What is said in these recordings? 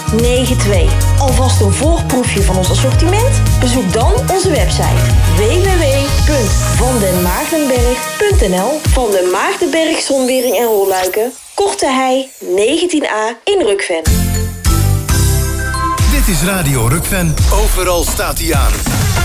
92. Alvast een voorproefje van ons assortiment? Bezoek dan onze website www.vandenmaartenberg.nl. Van den Maartenberg Zonwering en Rolluiken, Korte Hei 19A in Rukven. Dit is Radio Rukven. Overal staat hij aan.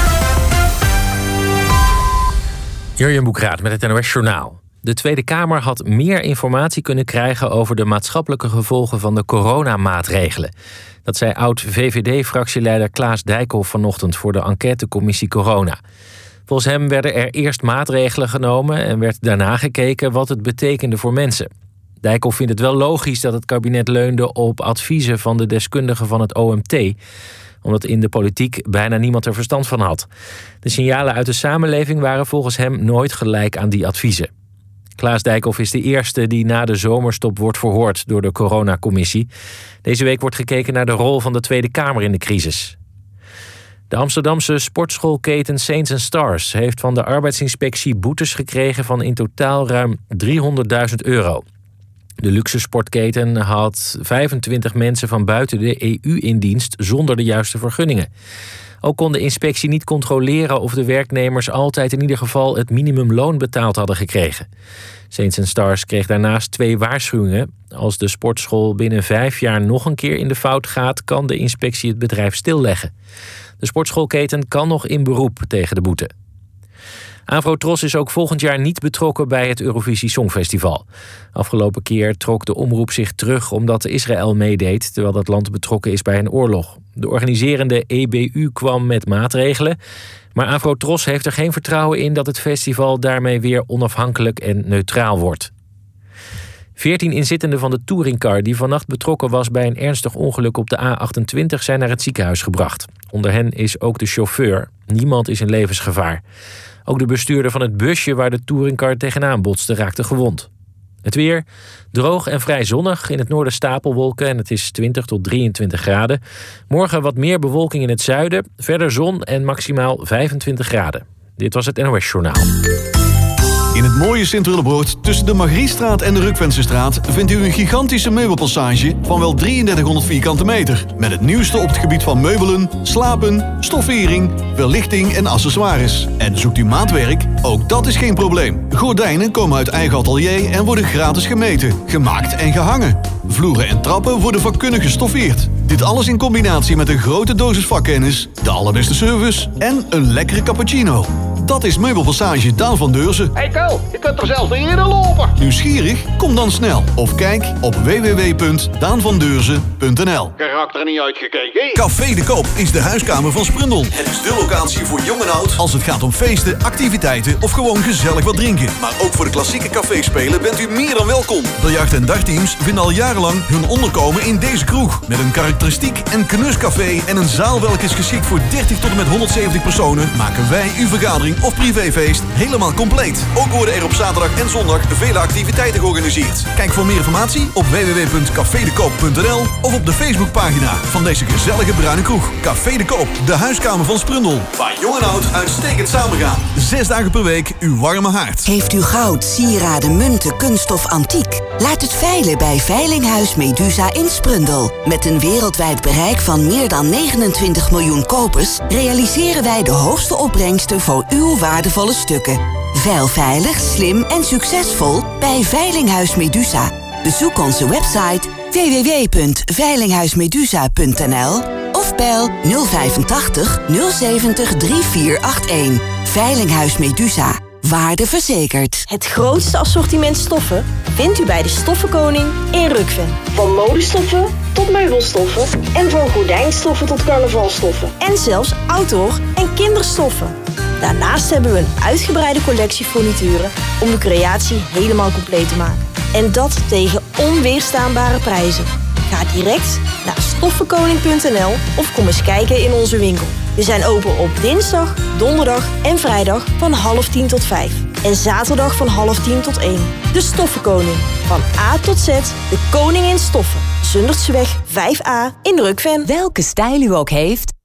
Jurjen Boekraat met het NOS Journaal. De Tweede Kamer had meer informatie kunnen krijgen over de maatschappelijke gevolgen van de coronamaatregelen. Dat zei oud-VVD-fractieleider Klaas Dijkhoff vanochtend voor de enquêtecommissie Corona. Volgens hem werden er eerst maatregelen genomen en werd daarna gekeken wat het betekende voor mensen. Dijkhoff vindt het wel logisch dat het kabinet leunde op adviezen van de deskundigen van het OMT, omdat in de politiek bijna niemand er verstand van had. De signalen uit de samenleving waren volgens hem nooit gelijk aan die adviezen. Klaas Dijkhoff is de eerste die na de zomerstop wordt verhoord door de coronacommissie. Deze week wordt gekeken naar de rol van de Tweede Kamer in de crisis. De Amsterdamse sportschoolketen Saints & Stars heeft van de arbeidsinspectie boetes gekregen van in totaal ruim €300.000. De luxe sportketen had 25 mensen van buiten de EU in dienst zonder de juiste vergunningen. Ook kon de inspectie niet controleren of de werknemers altijd in ieder geval het minimumloon betaald hadden gekregen. Saints & Stars kreeg daarnaast 2 waarschuwingen. Als de sportschool binnen 5 jaar nog een keer in de fout gaat, kan de inspectie het bedrijf stilleggen. De sportschoolketen kan nog in beroep tegen de boete. Afro-Tros is ook volgend jaar niet betrokken bij het Eurovisie Songfestival. Afgelopen keer trok de omroep zich terug omdat Israël meedeed, terwijl dat land betrokken is bij een oorlog. De organiserende EBU kwam met maatregelen, maar Afro-Tros heeft er geen vertrouwen in dat het festival daarmee weer onafhankelijk en neutraal wordt. 14 inzittenden van de touringcar die vannacht betrokken was bij een ernstig ongeluk op de A28 zijn naar het ziekenhuis gebracht. Onder hen is ook de chauffeur. Niemand is in levensgevaar. Ook de bestuurder van het busje waar de touringcar tegenaan botste raakte gewond. Het weer, droog en vrij zonnig. In het noorden stapelwolken en het is 20 tot 23 graden. Morgen wat meer bewolking in het zuiden. Verder zon en maximaal 25 graden. Dit was het NOS Journaal. In het mooie Sint-Willebroord, tussen de Margriestraat en de Rukvensestraat, vindt u een gigantische meubelpassage van wel 3300 vierkante meter. Met het nieuwste op het gebied van meubelen, slapen, stoffering, verlichting en accessoires. En zoekt u maatwerk? Ook dat is geen probleem. Gordijnen komen uit eigen atelier en worden gratis gemeten, gemaakt en gehangen. Vloeren en trappen worden vakkundig gestoffeerd. Dit alles in combinatie met een grote dosis vakkennis, de allerbeste service en een lekkere cappuccino. Dat is Meubelpassage Daan van Deurzen. Hey Ko, je kunt er zelfs niet in lopen. Nieuwsgierig? Kom dan snel. Of kijk op www.daanvandeurzen.nl. Karakter er niet uitgekeken. Café de Koop is de huiskamer van Sprundel. Het is de locatie voor jong en oud als het gaat om feesten, activiteiten of gewoon gezellig wat drinken. Maar ook voor de klassieke caféspelen bent u meer dan welkom. Biljart- en dartteams vinden al jarenlang hun onderkomen in deze kroeg. Met een karakteristiek en knuscafé en een zaal welke is geschikt voor 30 tot en met 170 personen, maken wij uw vergadering of privéfeest helemaal compleet. Ook worden er op zaterdag en zondag vele activiteiten georganiseerd. Kijk voor meer informatie op www.cafedekoop.nl of op de Facebookpagina van deze gezellige bruine kroeg. Café de Koop, de huiskamer van Sprundel. Waar jong en oud uitstekend samengaan. 6 dagen per week uw warme haard. Heeft u goud, sieraden, munten, kunststof, antiek? Laat het veilen bij Veilinghuis Medusa in Sprundel. Met een wereldwijd bereik van meer dan 29 miljoen kopers realiseren wij de hoogste opbrengsten voor uw waardevolle stukken. Veil veilig, slim en succesvol bij Veilinghuis Medusa. Bezoek onze website www.veilinghuismedusa.nl of bel 085 070 3481. Veilinghuis Medusa. Waarde verzekerd. Het grootste assortiment stoffen vindt u bij de Stoffenkoning in Rukven. Van modestoffen tot meubelstoffen en van gordijnstoffen tot carnavalstoffen. En zelfs outdoor- en kinderstoffen. Daarnaast hebben we een uitgebreide collectie furnituren om de creatie helemaal compleet te maken. En dat tegen onweerstaanbare prijzen. Ga direct naar stoffenkoning.nl of kom eens kijken in onze winkel. We zijn open op dinsdag, donderdag en vrijdag van 9:30 tot 5. En zaterdag van 9:30 tot 1. De Stoffenkoning. Van A tot Z, de koning in stoffen. Zundertseweg 5A in Rukven. Welke stijl u ook heeft,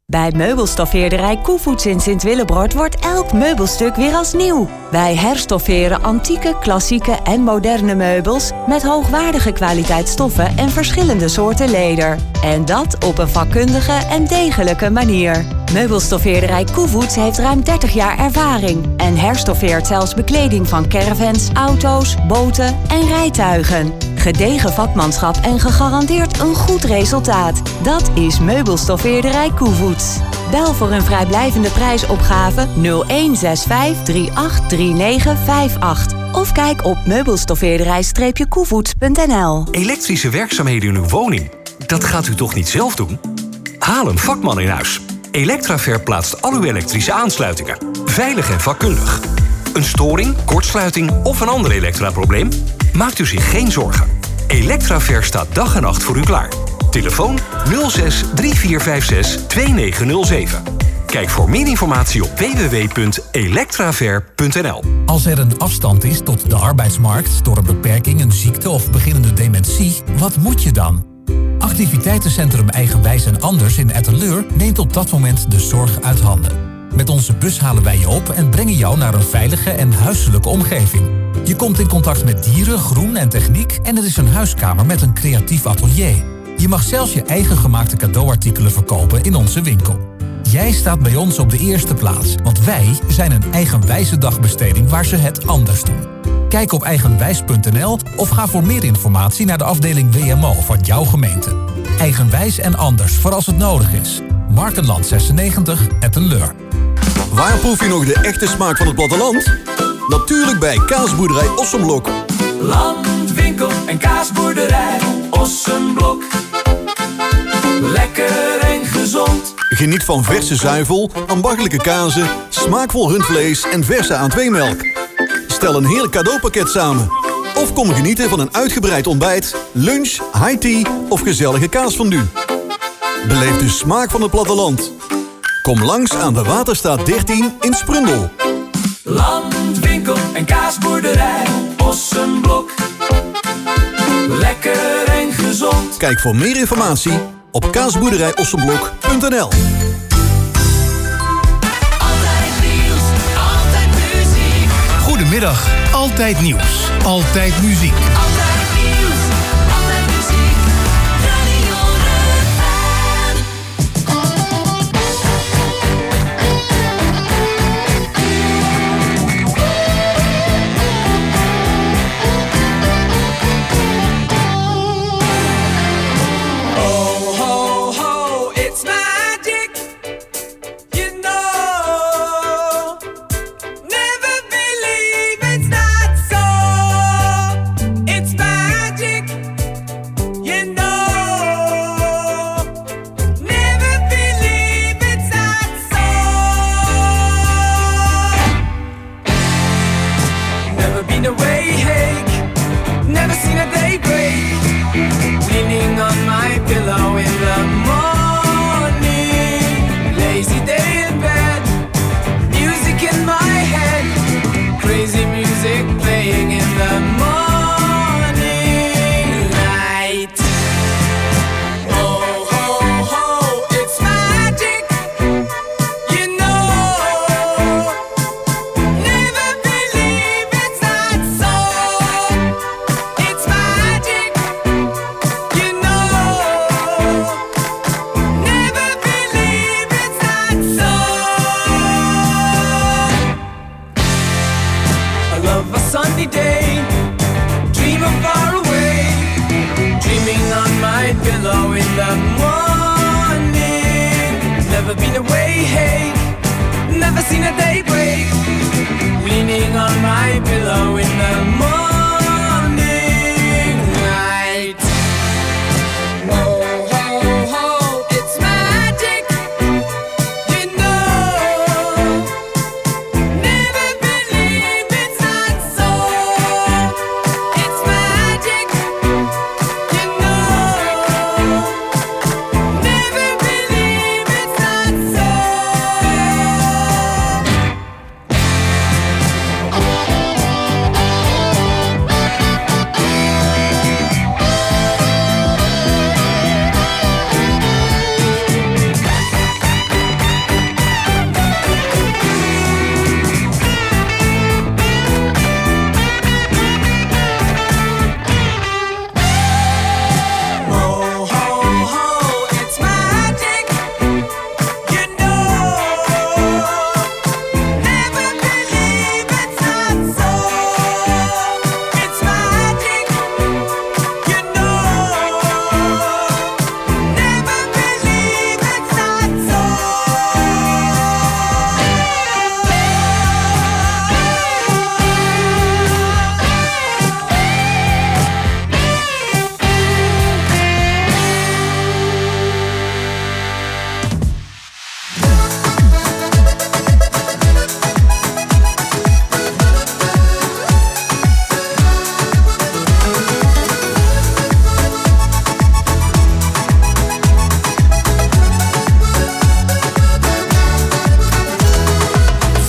Bij meubelstoffeerderij Koevoets in Sint-Willebroord wordt elk meubelstuk weer als nieuw. Wij herstofferen antieke, klassieke en moderne meubels met hoogwaardige kwaliteitsstoffen en verschillende soorten leder. En dat op een vakkundige en degelijke manier. Meubelstoffeerderij Koevoets heeft ruim 30 jaar ervaring en herstoffeert zelfs bekleding van caravans, auto's, boten en rijtuigen. Gedegen vakmanschap en gegarandeerd een goed resultaat. Dat is Meubelstoffeerderij Koevoets. Bel voor een vrijblijvende prijsopgave 0165 383958 of kijk op meubelstoffeerderij-koevoets.nl. Elektrische werkzaamheden in uw woning, dat gaat u toch niet zelf doen? Haal een vakman in huis. Electraver plaatst al uw elektrische aansluitingen. Veilig en vakkundig. Een storing, kortsluiting of een ander elektraprobleem? Maakt u zich geen zorgen. Electraver staat dag en nacht voor u klaar. Telefoon 06 3456 2907. Kijk voor meer informatie op www.electraver.nl. Als er een afstand is tot de arbeidsmarkt door een beperking, een ziekte of beginnende dementie, wat moet je dan? Activiteitencentrum Eigenwijs en Anders in Etteleur neemt op dat moment de zorg uit handen. Met onze bus halen wij je op en brengen jou naar een veilige en huiselijke omgeving. Je komt in contact met dieren, groen en techniek en er is een huiskamer met een creatief atelier. Je mag zelfs je eigen gemaakte cadeauartikelen verkopen in onze winkel. Jij staat bij ons op de eerste plaats, want wij zijn een eigenwijze dagbesteding waar ze het anders doen. Kijk op eigenwijs.nl of ga voor meer informatie naar de afdeling WMO van jouw gemeente. Eigenwijs en Anders voor als het nodig is. Markenland 96, Etteleur. Waar proef je nog de echte smaak van het platteland? Natuurlijk bij Kaasboerderij Ossenblok. Landwinkel en kaasboerderij Ossenblok. Lekker en gezond. Geniet van verse zuivel, ambachtelijke kazen, smaakvol rundvlees en verse A2-melk. Stel een heerlijk cadeaupakket samen. Of kom genieten van een uitgebreid ontbijt, lunch, high tea of gezellige kaasfondue. Beleef de smaak van het platteland. Kom langs aan de Waterstaat 13 in Sprundel. Landwinkel en kaasboerderij Ossenblok. Lekker en gezond. Kijk voor meer informatie op kaasboerderijossenblok.nl. Altijd nieuws, altijd muziek. Goedemiddag, altijd nieuws, altijd muziek. Altijd nieuws, altijd muziek. Radio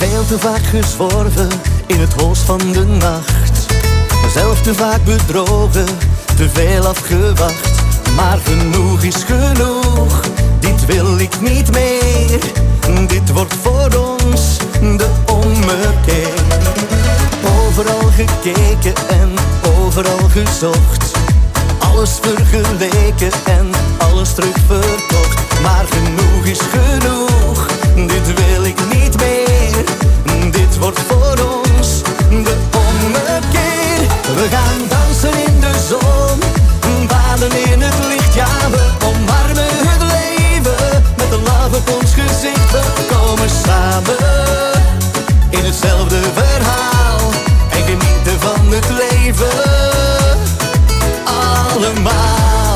Veel te vaak gezworven in het hols van de nacht. Zelf te vaak bedrogen, te veel afgewacht. Maar genoeg is genoeg, dit wil ik niet meer. Dit wordt voor ons de ommekeer. Overal gekeken en overal gezocht. Alles vergeleken en alles terugverkocht. Maar genoeg is genoeg, dit wil ik niet meer. Dit wordt voor ons de ommekeer. We gaan dansen in de zon, baden in het licht. Ja, we omarmen het leven met een lach op ons gezicht. We komen samen in hetzelfde verhaal en genieten van het leven. Allemaal.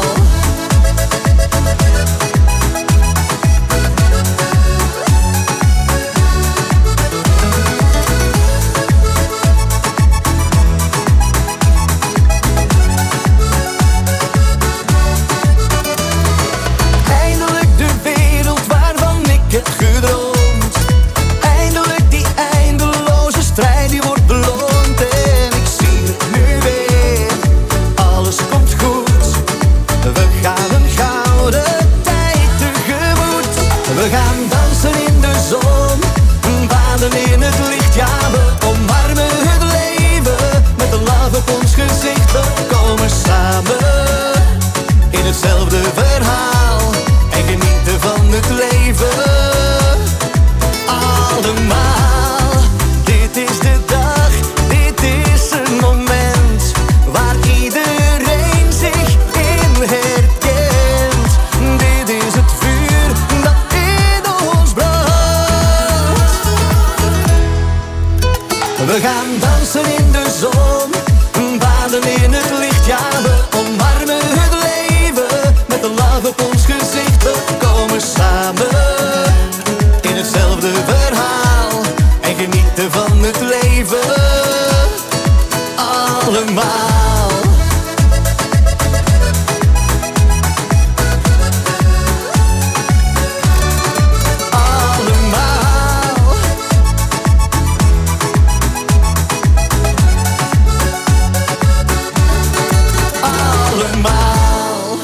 Eindelijk de wereld waarvan ik heb gedroomd. Eindelijk die eindeloze strijd die wordt beloond. En ik zie het nu weer, alles komt goed. We gaan een gouden tijd tegemoet. We gaan dansen in de zon, baden in het licht. Ja, we omarmen het leven met een lach op ons gezicht. We komen samen in hetzelfde verhaal en genieten van het leven. Allemaal. Dit is de dag, dit is een moment waar iedereen zich in herkent. Dit is het vuur dat in ons brandt. We gaan dansen in de zon, baden in het licht. Ja, we omarmen het leven met een lach op ons gezicht. We komen samen in hetzelfde verhaal en genieten van het leven. Allemaal. Allemaal. Allemaal.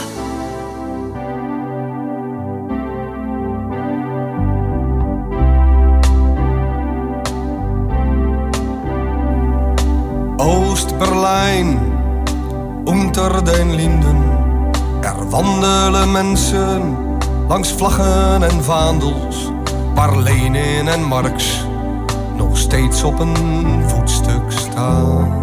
Oost-Berlijn, unter den Linden. Er wandelen mensen langs vlaggen en vaandels, waar Lenin en Marx nog steeds op een voetstuk staan.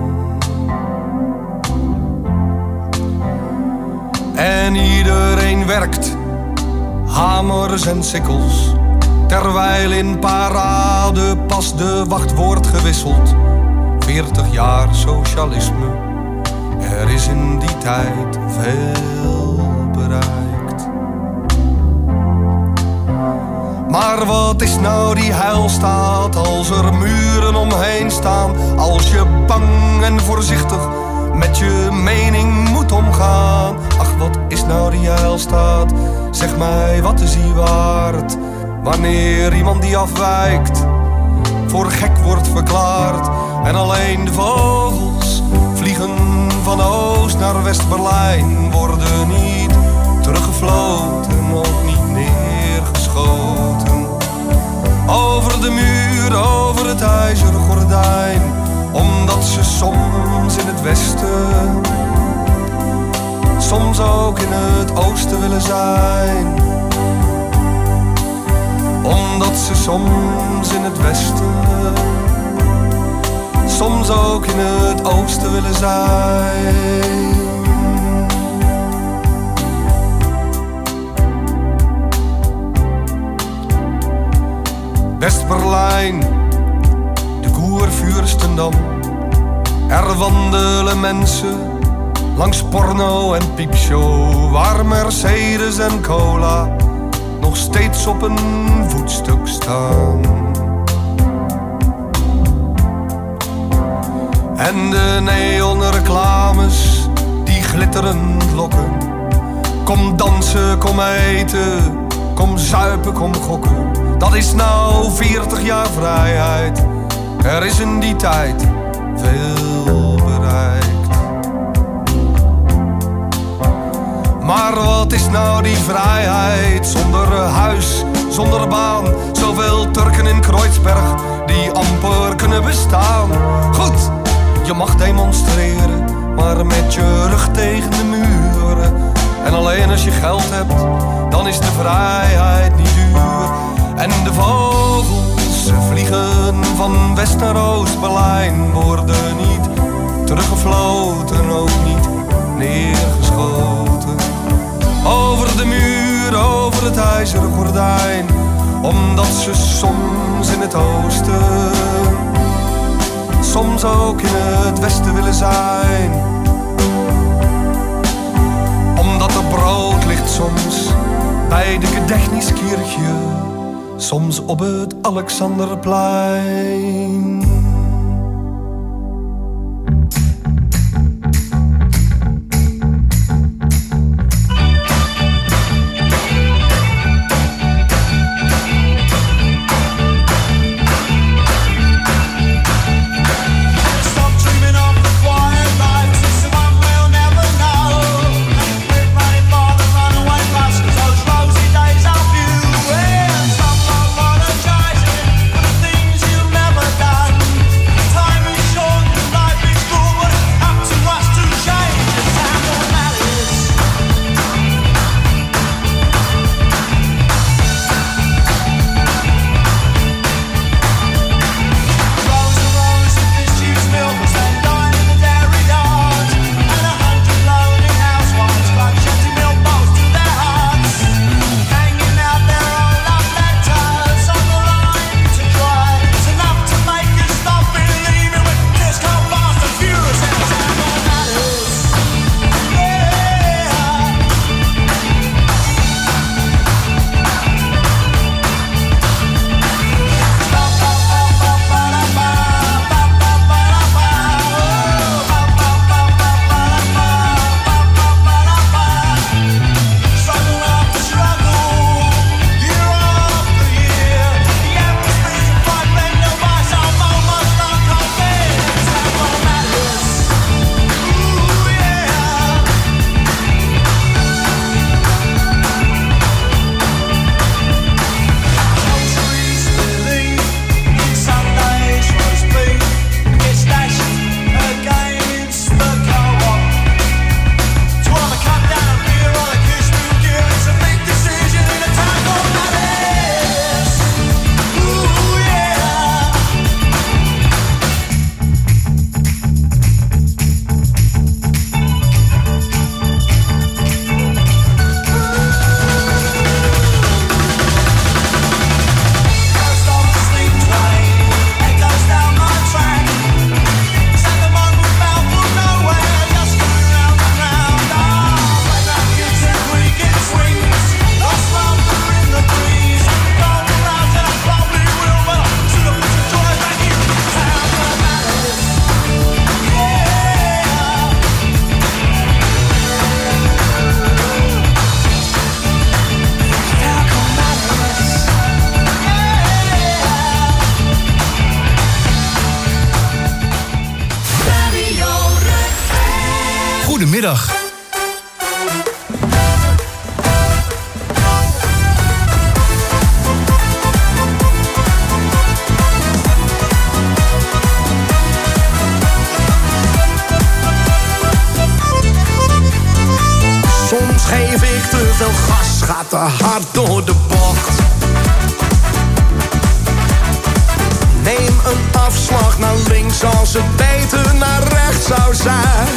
En iedereen werkt, hamers en sikkels, terwijl in parade pas de wacht wordt gewisseld. 40 jaar socialisme, er is in die tijd veel bereikt. Maar wat is nou die heilstaat als er muren omheen staan? Als je bang en voorzichtig met je mening moet omgaan. Ach, wat is nou die heilstaat? Zeg mij, wat is die waard? Wanneer iemand die afwijkt voor gek wordt verklaard. En alleen de vogels vliegen van Oost naar West-Berlijn, worden niet teruggefloten, ook niet neergeschoten. Over de muur, over het ijzeren gordijn, omdat ze soms in het westen, soms ook in het oosten willen zijn. Omdat ze soms in het westen, soms ook in het oosten willen zijn. West-Berlijn, de Kurfürstendamm. Er wandelen mensen langs porno en piepshow, waar Mercedes en cola nog steeds op een voetstuk staan. En de neonreclames die glitterend lokken. Kom dansen, kom eten, kom zuipen, kom gokken. Dat is nou 40 jaar vrijheid. Er is in die tijd veel bereikt. Maar wat is nou die vrijheid zonder huis, zonder baan? Zoveel Turken in Kreuzberg die amper kunnen bestaan. Goed, je mag demonstreren, maar met je rug tegen de muren. En alleen als je geld hebt, dan is de vrijheid niet duur. En de vogels, ze vliegen van West naar Oost-Berlijn, worden niet teruggefloten, ook niet neergeschoten. Over de muur, over het ijzeren gordijn, omdat ze soms in het oosten, soms ook in het westen willen zijn. Omdat er brood ligt soms bij de Gedächtniskirche, soms op het Alexanderplein. Goedemiddag. Soms geef ik te veel gas, gaat te hard door de bocht. Neem een afslag naar links als het beter naar rechts zou zijn.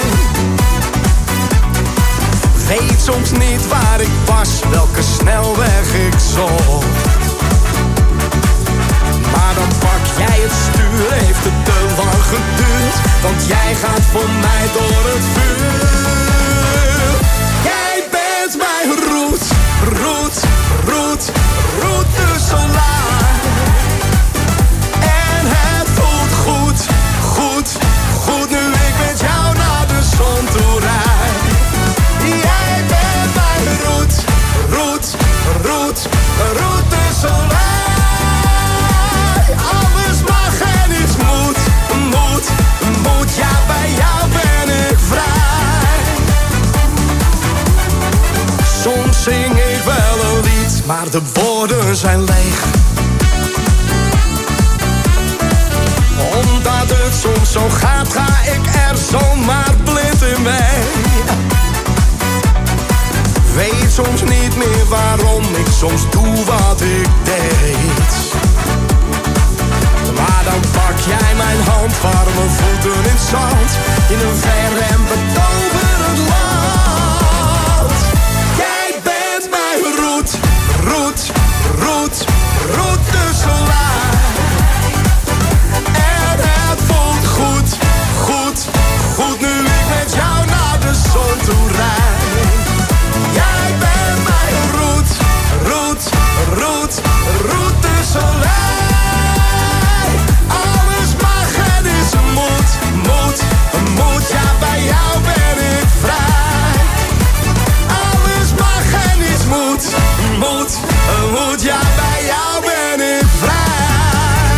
Weet soms niet waar ik was, welke snelweg ik zocht. Maar dan pak jij het stuur, heeft het te lang geduurd, want jij gaat voor mij door het vuur. Jij bent mijn route solar. En het voelt goed nu ik met jou naar de zon toe rijd. Jij bent mijn route solar. maar de woorden zijn leeg. Omdat het soms zo gaat, ga ik er zomaar blind in mee. Weet soms niet meer waarom ik soms doe wat ik deed. Maar dan pak jij mijn hand, warme voeten in het zand, in een ver en betoverend land. Jij bent mijn roet, roet, roet, roet tussen lijn. En het voelt goed, goed, goed nu ik met jou naar de zon toe rijd. Jij bent mijn roet, roet, roet, roet tussen lijn. Moet, ja bij jou ben ik vrij. Alles mag en niets moet, ja bij jou ben ik vrij.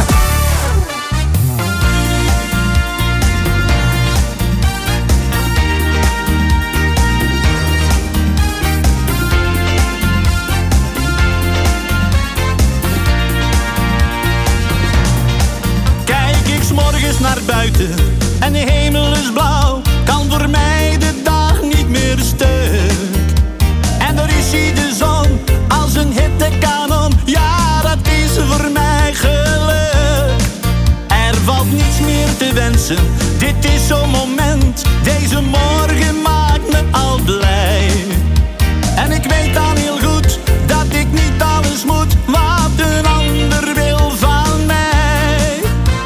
Kijk ik 's morgens naar buiten en de hemel is blauw, kan voor mij de dag niet meer stuk. En er is hier de zon als een hittekanon, ja dat is voor mij geluk. Er valt niets meer te wensen, dit is zo'n moment, deze morgen maakt me al blij. En ik weet dan heel goed dat ik niet alles moet wat een ander wil van mij.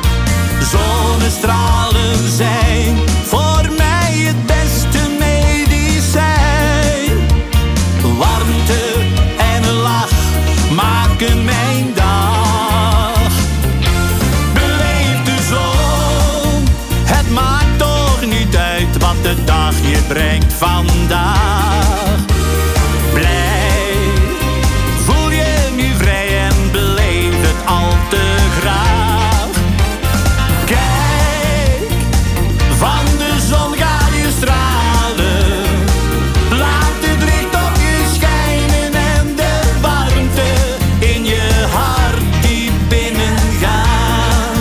Zonnestralen zijn voor mij het beste medicijn. Warmte en een lach maken mijn dag. Beleef de zon, het maakt toch niet uit wat de dag je brengt vandaag. Blij, voel je nu vrij en beleef het al te graag. Van de zon ga je stralen, laat het licht op je schijnen en de warmte in je hart diep binnengaan.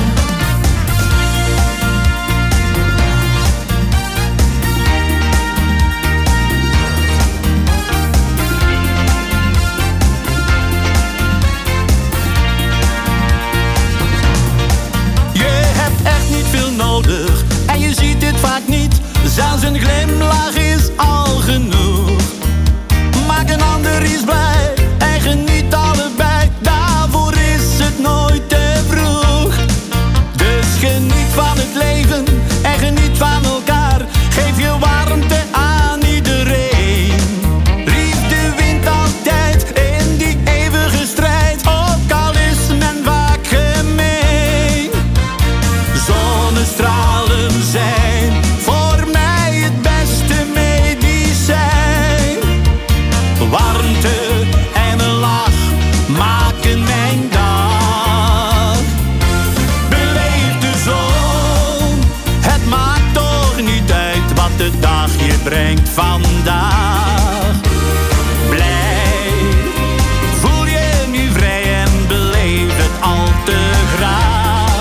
Je hebt echt niet veel nodig. En je ziet dit vaak niet, zelfs een glimlach is al genoeg. Maak een ander eens blij en geniet allebei, daarvoor is het nooit te vroeg. Dus geniet van het leven en geniet van elkaar, geef je warmte aan iedereen. Liefde wint altijd in die eeuwige strijd, ook al is men vaak gemeen. Zonnestralen zijn voor mij het beste medicijn. Warmte en een lach maken mijn dag. Beleef de zon, het maakt toch niet uit wat de dag je brengt vandaag. Blij, voel je nu vrij en beleef het al te graag.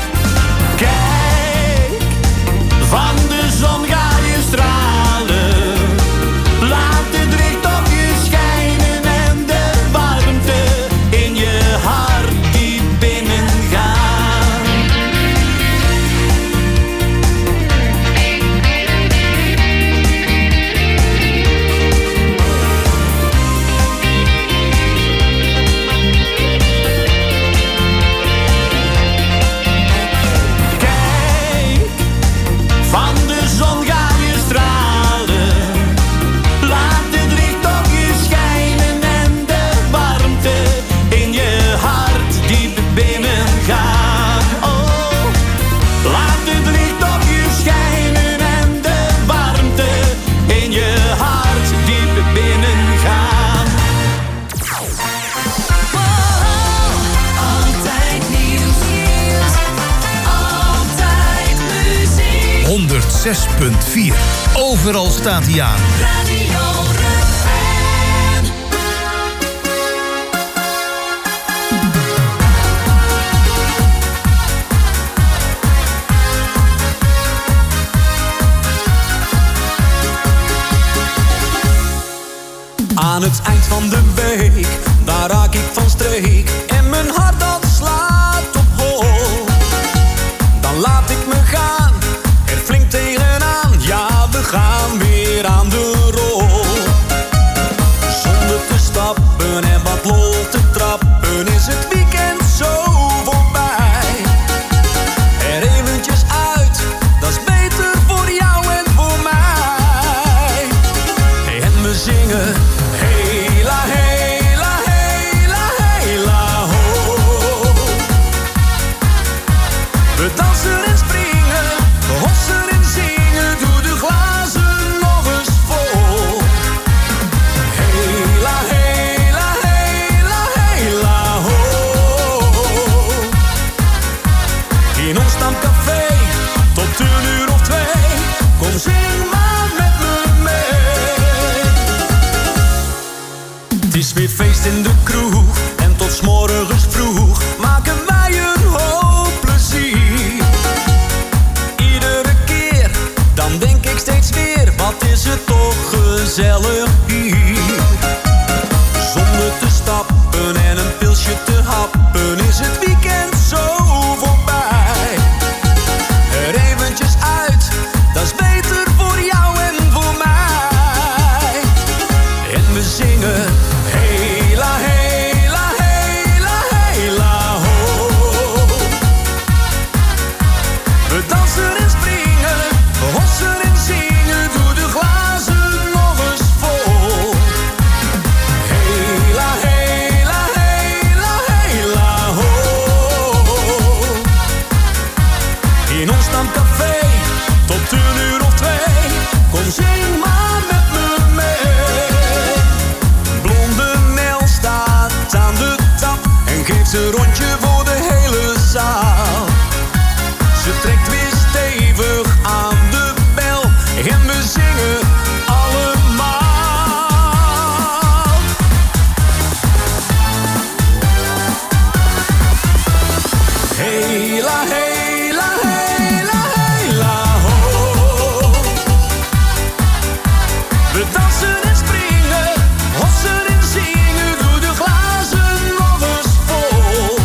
Kijk, van de zon ga je stralen, laat het licht op je schijnen en de warmte in je hart diep binnengaan. Kijk, van de zon ga je stralen, laat het licht op je schijnen en de warmte in je hart diep binnengaan. Oh, laat het licht op je schijnen en de warmte in je hart diep binnengaan. Altijd nieuws, altijd muziek. 106.4. Overal staat hij aan. Radio Rukven. het eind van de week, daar raak ik van streek. En mijn hart dat slaat op hol. Dan laat ik me gaan, er flink tegenaan. Ja, we gaan weer aan de rol. Zonder te stappen en wat lol te trappen is het weekend zo voorbij. Er eventjes uit, dat is beter voor jou en voor mij. En we zingen hela, hela, hela, hela, ho. We dansen en springen, we hossen en zingen, doe de glazen nog eens vol. Hela, hela, hela, hela, ho. In ons stamcafé, tot 1:00 of 2, kom zing maar met me mee. Het is weer feest in de kroeg, en tot 's morgens vroeg maken wij een hoop plezier. Iedere keer, dan denk ik steeds weer, wat is het toch gezellig hier. Zonder te stappen en een pilsje te happen is het weekend zo voorbij. Er eventjes uit, dat is beter voor jou en voor mij. En we zingen hela, hela, hela, hela, ho. We dansen en springen, we hossen en zingen, doe de glazen nog eens vol. Hela, hela, hela, hela, ho. In ons stamcafé, tot 1:00 of 2, kom zing maar met me mee. Blonde Nel staat aan de tap en geeft een rondje voor de hele zaal. Ze trekt weer stevig aan de bel en we zingen allemaal. Hela, hela, hela, hela, ho. We dansen en springen, hossen en zingen, doe de glazen nog eens vol.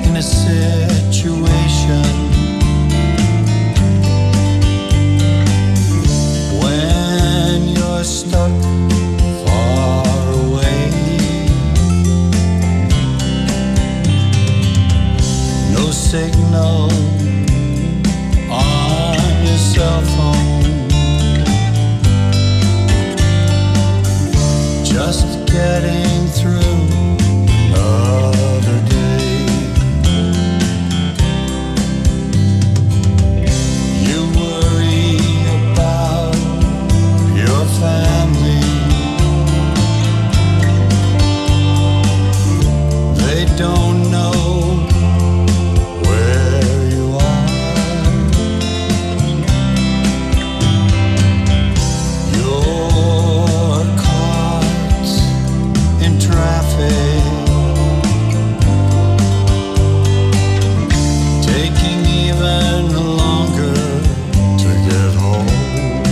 in a situation when you're stuck far away. No signal on your cell phone. Just getting through another day. You worry about your family. They don't know where you are. You're caught in traffic, taking even longer to get home.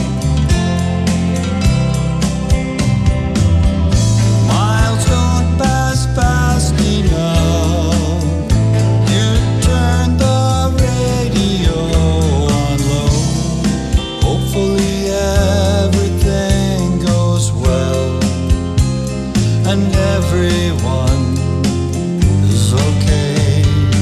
Miles don't pass fast enough. You turn the radio on low. Hopefully everything goes well and everyone is okay.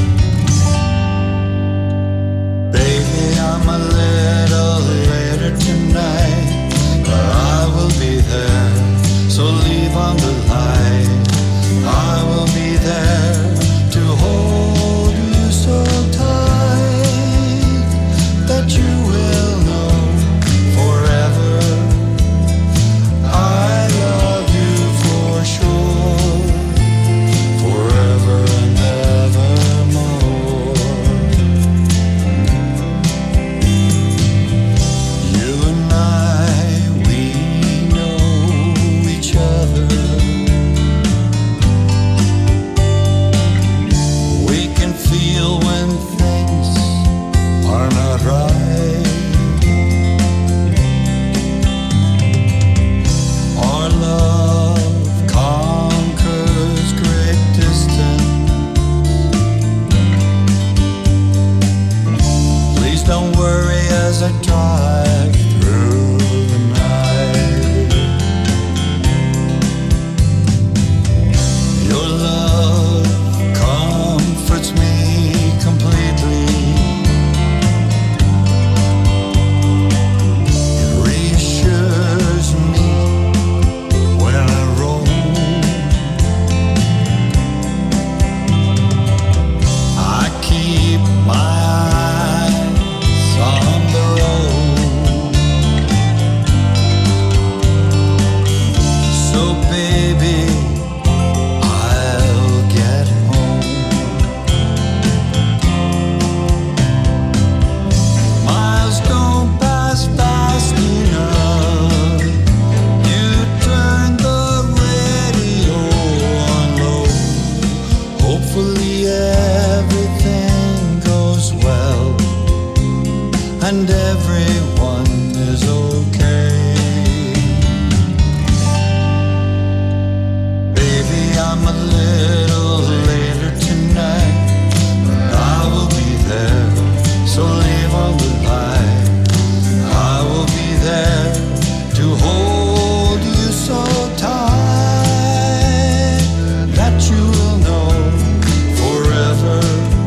Baby, I'm a little later tonight, but I will be there, so leave on the light. I will be there to hold you so tight that you will know forever I love you for sure, forever and evermore. You and I, we know each other. We can feel when things are not right. Our love conquers great distance. Please don't worry as I drive through the night. Your love comforts me completely. It reassures me when I roam. I keep my eyes on the road. So baby, I'll get home. Miles don't pass fast enough. You turn the radio on low. Hopefully everything goes well and everyone is okay. Baby, I'm a little later tonight, but I will be there, so leave on the light. I will be there to hold you so tight that you will know forever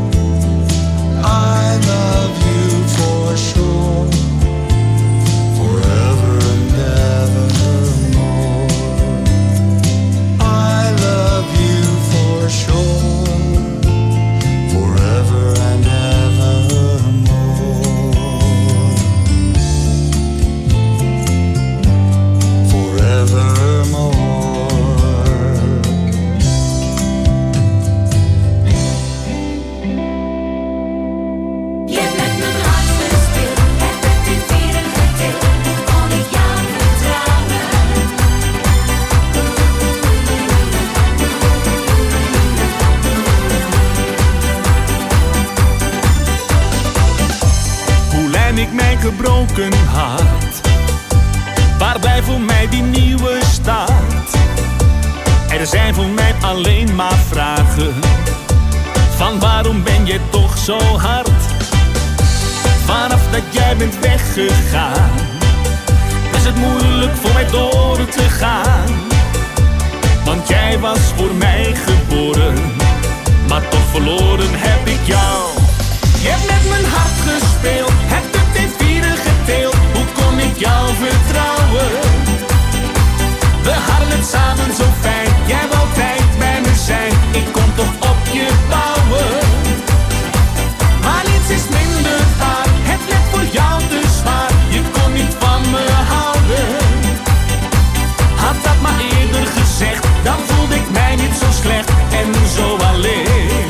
I love you for sure, forever and evermore. I love you for sure, forever and evermore. Forevermore. Je bent mijn hart stil, het werd in vieren getild, kon ik jou vertrouwen. Hoe lijn ik mijn gebroken hart? Waar blijft voor mij die nieuwe start? Er zijn voor mij alleen maar vragen. Van waarom ben je toch zo hard? Vanaf dat jij bent weggegaan, is het moeilijk voor mij door te gaan. Want jij was voor mij geboren, maar toch verloren heb ik jou. Je hebt met mijn hart gespeeld, hebt het in vieren gedeeld. Hoe kon ik jou vertrouwen? We hadden het samen zo fijn, jij wou altijd bij me zijn. Ik kon toch op je bouwen. Maar niets is minder waar, het werd voor jou te zwaar. Je kon niet van me houden. Had dat maar eerder gezegd, dan voelde ik mij niet zo slecht en zo alleen.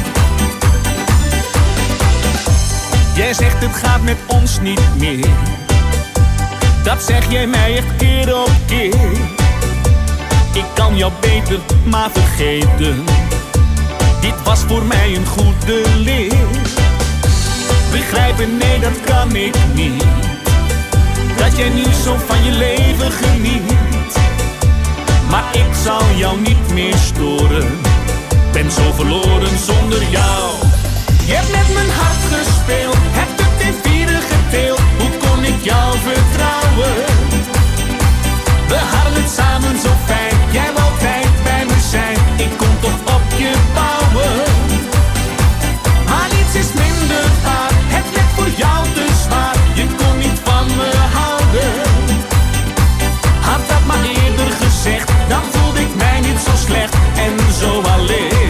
Jij zegt het gaat met ons niet meer. Dat zeg jij mij echt keer op keer. Ik kan jou beter maar vergeten. Dit was voor mij een goede leer. Begrijpen, nee dat kan ik niet. Dat jij nu zo van je leven geniet. Maar ik zal jou niet meer storen. Ben zo verloren zonder jou. Je hebt met mijn hart gespeeld, hebt het in vieren gedeeld. Hoe kon ik jou vertrouwen? We hadden het samen zo fijn, jij wou altijd bij me zijn. Ik kon toch op je bouwen. Maar niets is minder waar, het werd voor jou te zwaar. Je kon niet van me houden. Had dat maar eerder gezegd, dan voelde ik mij niet zo slecht en zo alleen.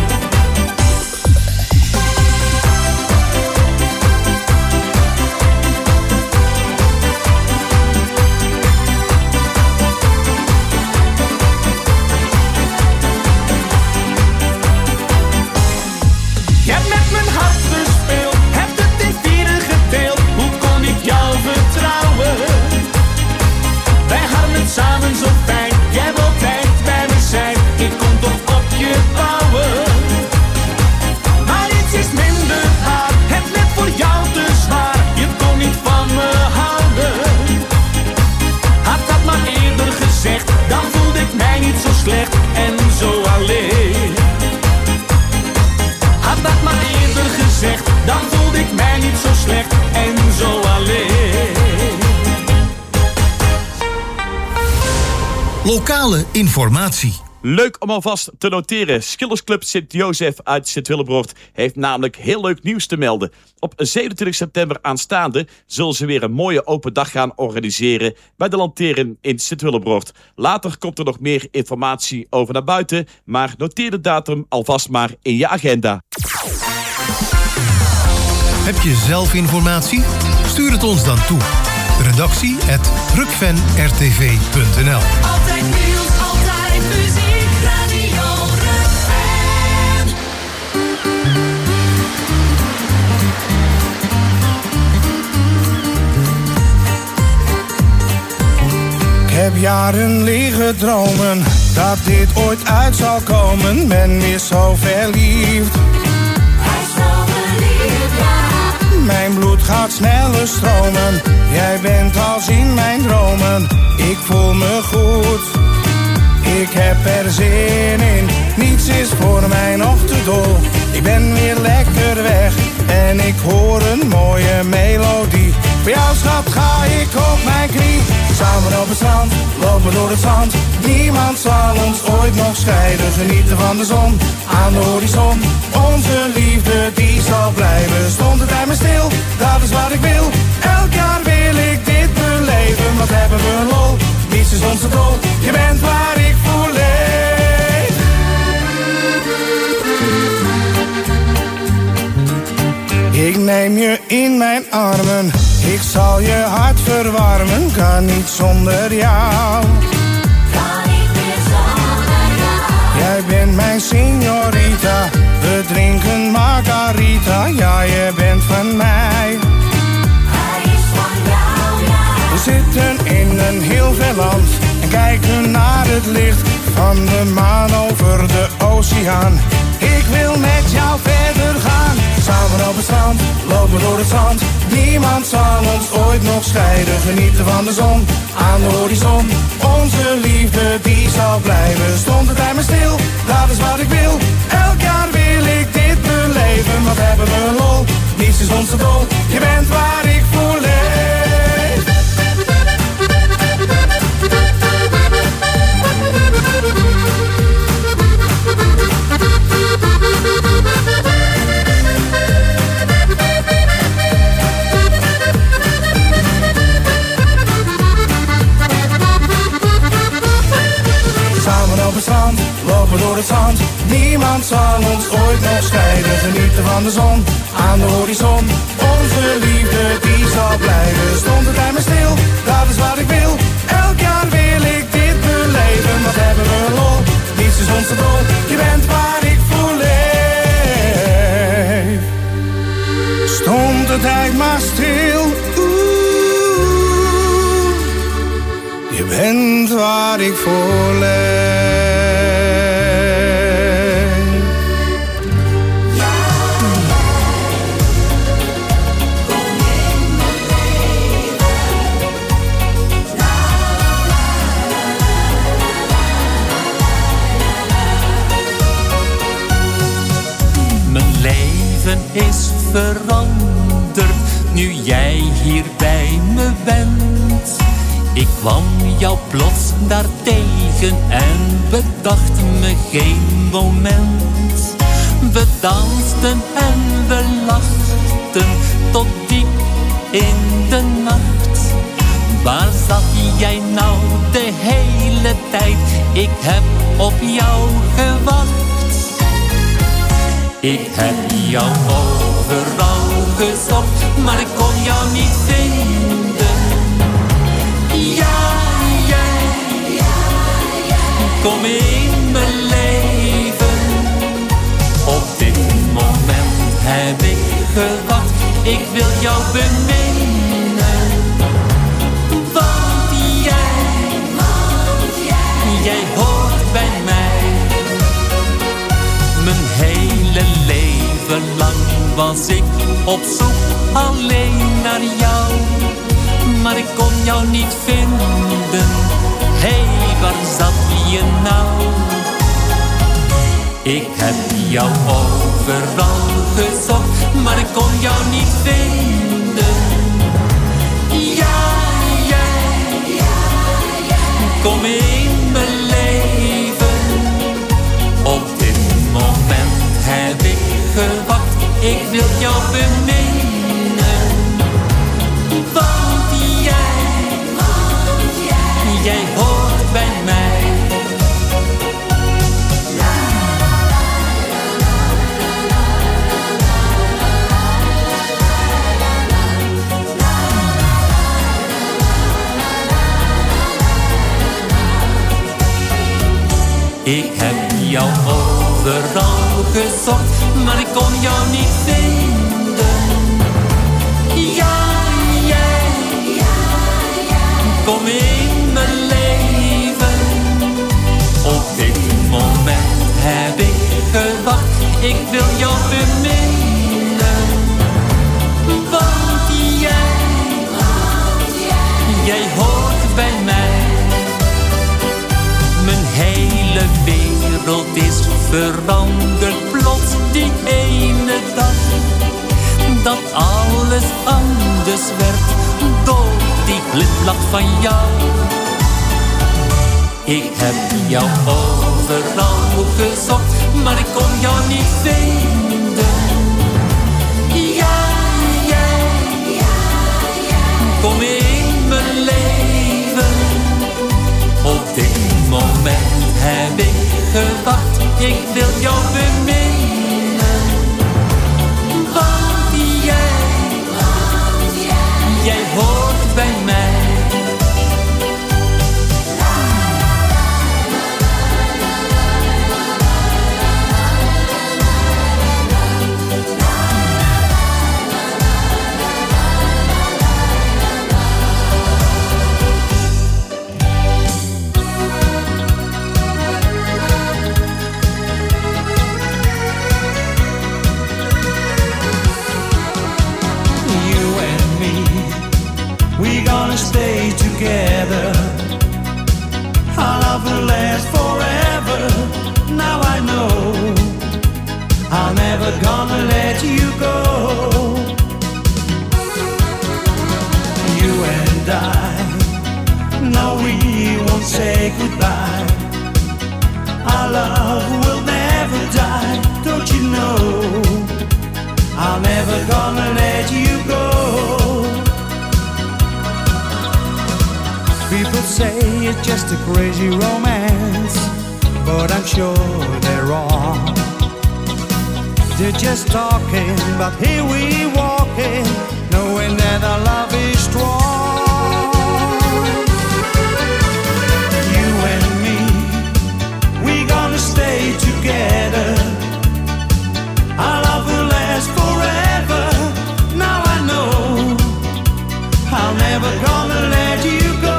Samen zo fijn, jij wil altijd bij me zijn. Ik kon toch op je bouwen. Maar niets is minder waar, het werd voor jou te zwaar. Je kon niet van me houden. Had dat maar eerder gezegd, dan voelde ik mij niet zo slecht en zo alleen. Had dat maar eerder gezegd, dan voelde ik mij niet zo slecht en zo alleen. Lokale informatie. Leuk om alvast te noteren. Schillersclub Sint-Jozef uit Sint-Willebroord heeft namelijk heel leuk nieuws te melden. Op 27 september aanstaande zullen ze weer een mooie open dag gaan organiseren bij de Lanteren in Sint-Willebroord. Later komt er nog meer informatie over naar buiten, maar noteer de datum alvast maar in je agenda. Heb je zelf informatie? Stuur het ons dan toe. redactie@rukvenrtv.nl. Altijd nieuws, altijd muziek, Radio Rukven. Ik heb jaren liggen dromen dat dit ooit uit zal komen. Ben weer zo verliefd. Hij is zo verliefd, ja. Mijn bloed gaat sneller stromen. Jij bent als in mijn dromen. Ik voel me goed. Ik heb er zin in. Niets is voor mij nog te dol. Ik ben weer lekker weg. En ik hoor een mooie melodie. Voor jou schat ga ik op mijn knie. Samen op het strand, lopen door het zand. Niemand zal ons ooit nog scheiden. Genieten van de zon, aan de horizon. Onze liefde die zal blijven. Stond de tijd maar stil, dat is wat ik wil. Elk jaar wil ik dit beleven. Wat hebben we een lol, niets is onze tol. Je bent waar ik voor leef. Ik neem je in mijn armen. Ik zal je hart verwarmen. Kan niet zonder jou. Kan niet meer zonder jou. Jij bent mijn signorita. We drinken margarita. Ja, je bent van mij. Hij is van jou, ja. We zitten in een heel ver land en kijken naar het licht van de maan over de oceaan. Ik wil met jou verder gaan. Samen op het strand, lopen door het zand. Niemand zal ons ooit nog scheiden. Genieten van de zon, aan de horizon. Onze liefde die zal blijven. Stond de tijd maar stil, dat is wat ik wil. Elk jaar wil ik dit beleven. onze bol, je bent waar ik voor leef. Samen op het strand, lopen door het zand. Niemand zal ons ooit nog scheiden. Genieten van de zon, aan de horizon. Onze liefde die zal blijven. Stond het bij me stil, dat is wat ik wil. Elk jaar wil ik dit beleven. Wat hebben we lol, niets is ons te dol. Je bent waar ik voor leef. Stond de tijd maar stil. Je bent waar ik voor leef. Mijn leven is veranderd nu jij hier bij me bent. Ik kwam jou plots daar tegen en bedacht me geen moment. We dansten en we lachten tot diep in de nacht. Waar zat jij nou de hele tijd? Ik heb op jou gewacht. Ik heb jou overal gezocht, maar ik kon jou niet vinden. Kom in mijn leven. Op dit moment heb ik gewacht. Ik wil jou beminnen. Want jij hoort bij mij. Mijn hele leven lang was ik op zoek alleen naar jou. Maar ik kon jou niet vinden. Hey, waar zat je nou? Ik heb jou overal gezocht, maar ik kon jou niet vinden. Kom in mijn leven. Op dit moment heb ik gewacht. Ik wil jou beminnen. Want jij hoort bij mij. Ik heb jou overal gezocht, maar ik kon jou niet vinden. Kom in mijn leven. Op dit moment heb ik gewacht. Ik wil jou beminnen. Want jij hoort bij mij. Mijn hele wereld is veranderd plots die ene dag. Dat alles anders werd door die glimlach van jou. Ik heb jou overal gezocht, maar ik kon jou niet vinden. Kom in mijn leven. Op dit moment heb ik gewacht. Ik wil jou beminnen. Want jij hoort bij mij. Stay together. Our love will last forever. Now I know I'm never gonna let you go. say goodbye. Our love will never die, don't you know? I'm never gonna let you go. People say it's just a crazy romance, but I'm sure they're wrong. They're just talking, but here we walking, knowing that our love is strong. You and me, we gonna stay together. Our love will last forever. Now I know I'm never gonna let you go.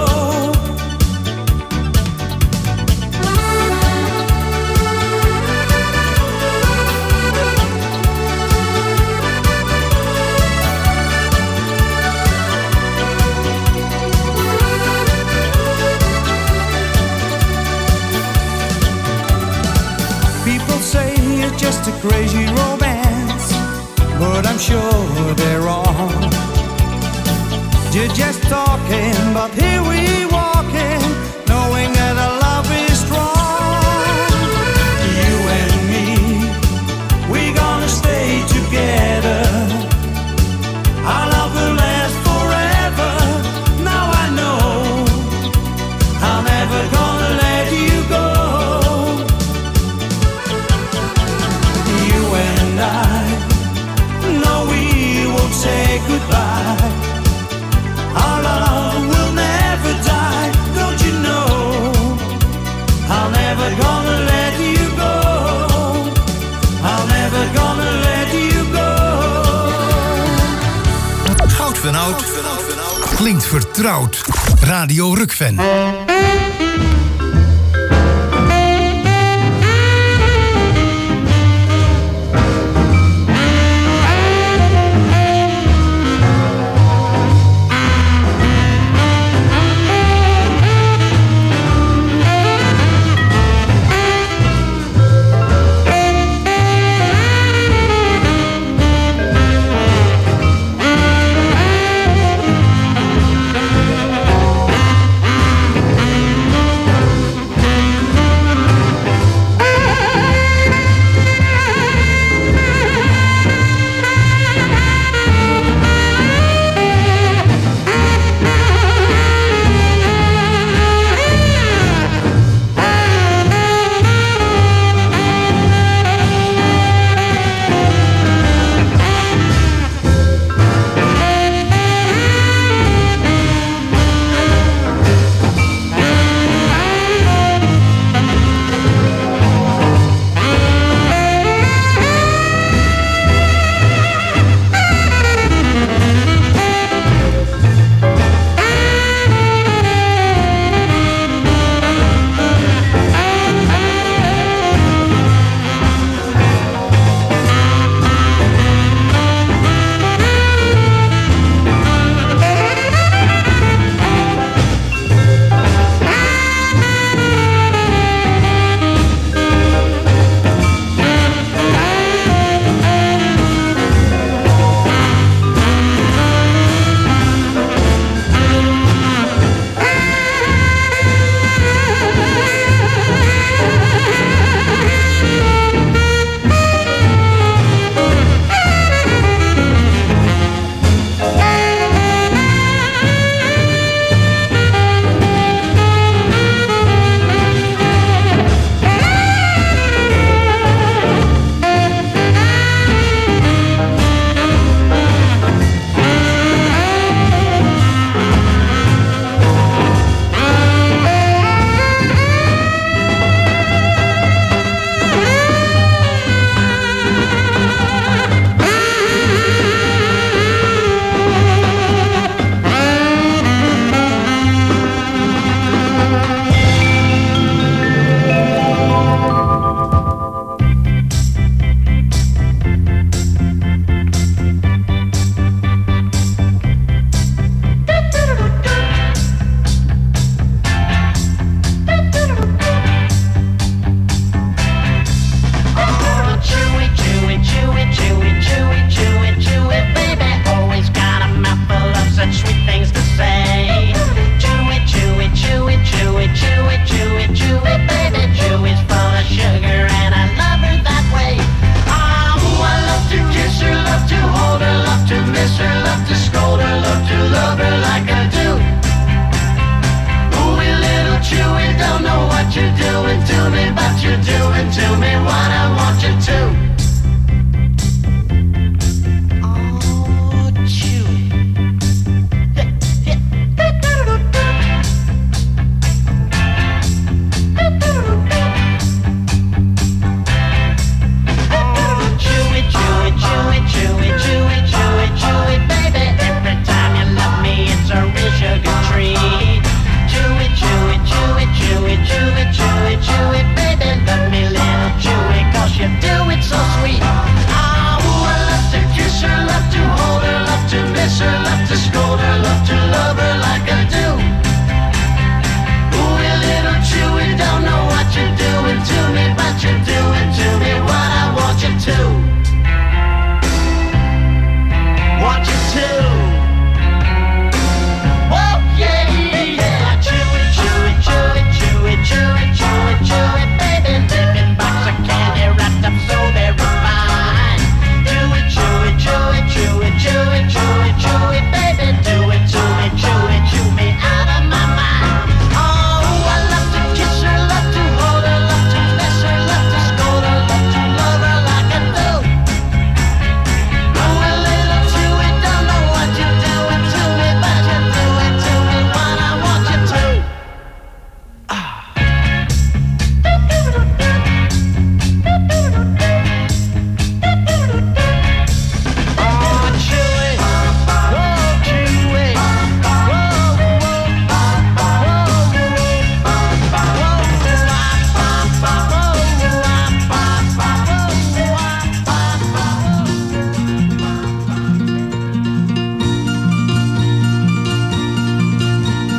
Just a crazy romance, but I'm sure they're wrong. You're just talking, but here we walking, knowing that our love is strong. You and me, we gonna stay together. Our love will last forever. Now I know I'm never gonna let you go. Say goodbye. Our love will never die, don't you know? I'm never gonna let you go. I'm never gonna let you go. Goud van Oud klinkt vertrouwd. Radio Rukven.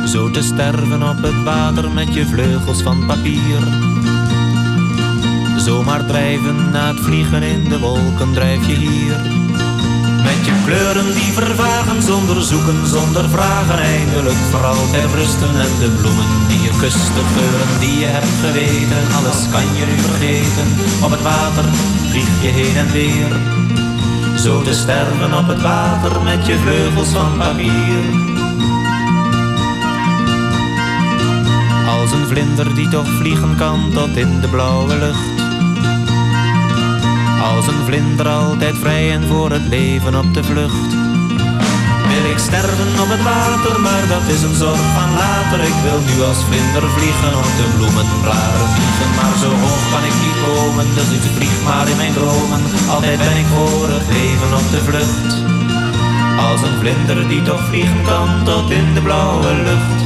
Zo te sterven op het water met je vleugels van papier. Zomaar drijven na het vliegen in de wolken drijf je hier. Met je kleuren die vervagen zonder zoeken, zonder vragen. Eindelijk voor altijd rusten en de bloemen die je kust, de geuren die je hebt geweten. Alles kan je nu vergeten, op het water vlieg je heen en weer. Zo te sterven op het water met je vleugels van papier. Als een vlinder die toch vliegen kan tot in de blauwe lucht. Als een vlinder altijd vrij en voor het leven op de vlucht. Wil ik sterven op het water, maar dat is een zorg van later. Ik wil nu als vlinder vliegen op de bloemenblaren vliegen. Maar zo hoog kan ik niet komen, dus ik vlieg maar in mijn dromen. Altijd ben ik voor het leven op de vlucht. Als een vlinder die toch vliegen kan tot in de blauwe lucht.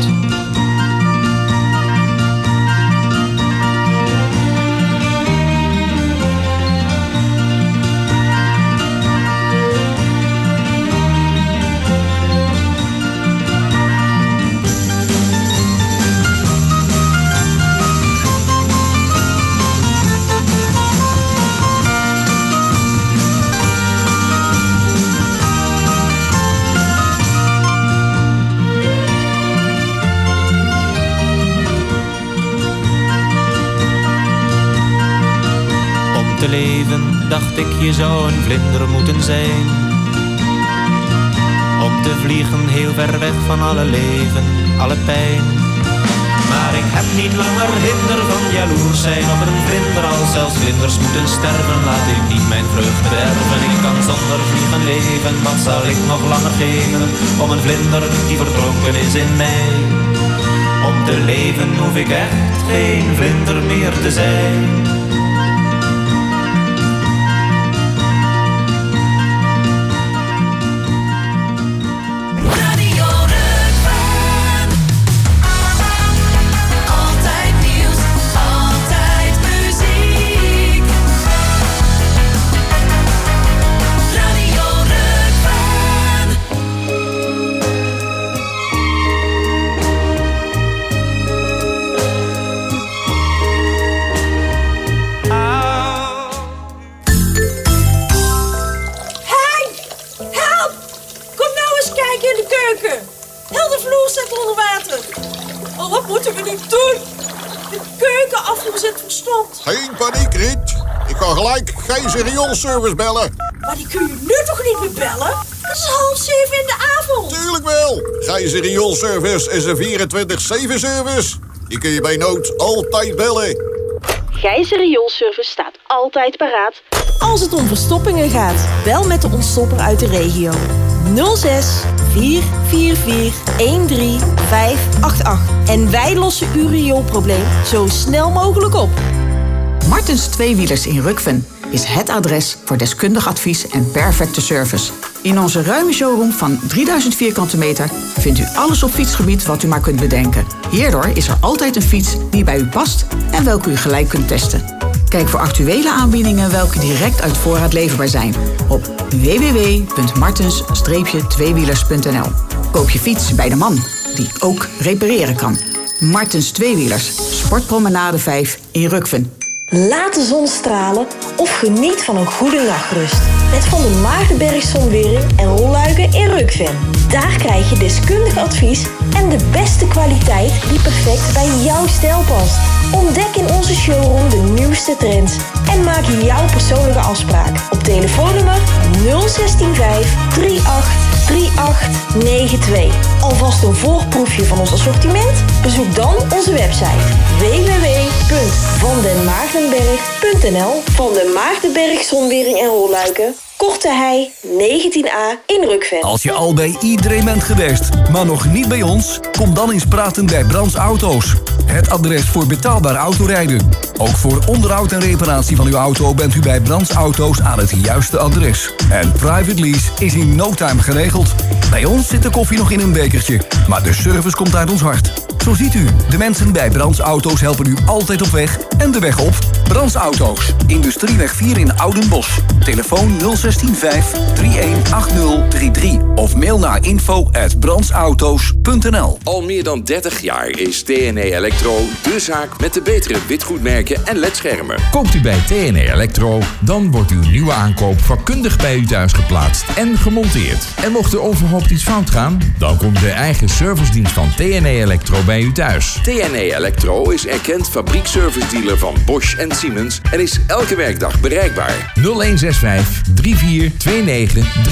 Dacht ik, je zou een vlinder moeten zijn. Om te vliegen heel ver weg van alle leven, alle pijn. Maar ik heb niet langer hinder van jaloers zijn op een vlinder. Als zelfs vlinders moeten sterven, laat ik niet mijn vreugde bederven. Ik kan zonder vliegen leven, wat zal ik nog langer geven om een vlinder die verdronken is in mij. Om te leven hoef ik echt geen vlinder meer te zijn. Geen paniek, Riet. Ik ga gelijk Gijzer rioolservice bellen. Maar die kun je nu toch niet meer bellen? Het is 6:30 in de avond. Tuurlijk wel. Gijzer rioolservice is een 24/7 service. Die kun je bij nood altijd bellen. Gijzer rioolservice staat altijd paraat als het om verstoppingen gaat. Bel met de ontstopper uit de regio. 06 444 13588. En wij lossen uw rioolprobleem zo snel mogelijk op. Martens Tweewielers in Rukven is het adres voor deskundig advies en perfecte service. In onze ruime showroom van 3000 vierkante meter vindt u alles op fietsgebied wat u maar kunt bedenken. Hierdoor is er altijd een fiets die bij u past en welke u gelijk kunt testen. Kijk voor actuele aanbiedingen welke direct uit voorraad leverbaar zijn op www.martens-tweewielers.nl. Koop je fiets bij de man die ook repareren kan. Martens Tweewielers, Sportpromenade 5 in Rukven. Laat de zon stralen of geniet van een goede nachtrust. Met Van den Maardenberg Zonwering en Rolluiken in Rukven. Daar krijg je deskundig advies en de beste kwaliteit die perfect bij jouw stijl past. Ontdek in onze showroom de nieuwste trends en maak jouw persoonlijke afspraak op telefoonnummer 0165 38 3892. Alvast een voorproefje van ons assortiment? Bezoek dan onze website www.vandenmaardenberg.nl. Van den Maardenberg Zonwering en Rolluiken, Korte Hei 19A in Rukven. Als je al bij iedereen bent geweest, maar nog niet bij ons, kom dan eens praten bij Brands Auto's. Het adres voor betaalbaar autorijden. Ook voor onderhoud en reparatie van uw auto bent u bij Brands Auto's aan het juiste adres. En private lease is in no time geregeld. Bij ons zit de koffie nog in een bekertje, maar de service komt uit ons hart. Zo ziet u, de mensen bij Brands Auto's helpen u altijd op weg en de weg op. Brands Auto's, Industrieweg 4 in Oudenbosch. Telefoon 0615 318033 of mail naar info@brandsauto's.nl. Al meer dan 30 jaar is TNE Electro de zaak met de betere witgoedmerken en ledschermen. Koopt u bij TNE Electro, dan wordt uw nieuwe aankoop vakkundig bij u thuis geplaatst en gemonteerd. En mocht er onverhoopt iets fout gaan, dan komt de eigen servicedienst van TNE Electro bij u thuis. TNE Electro is erkend fabriekservice-dealer van Bosch en Siemens en is elke werkdag bereikbaar. 0165 3429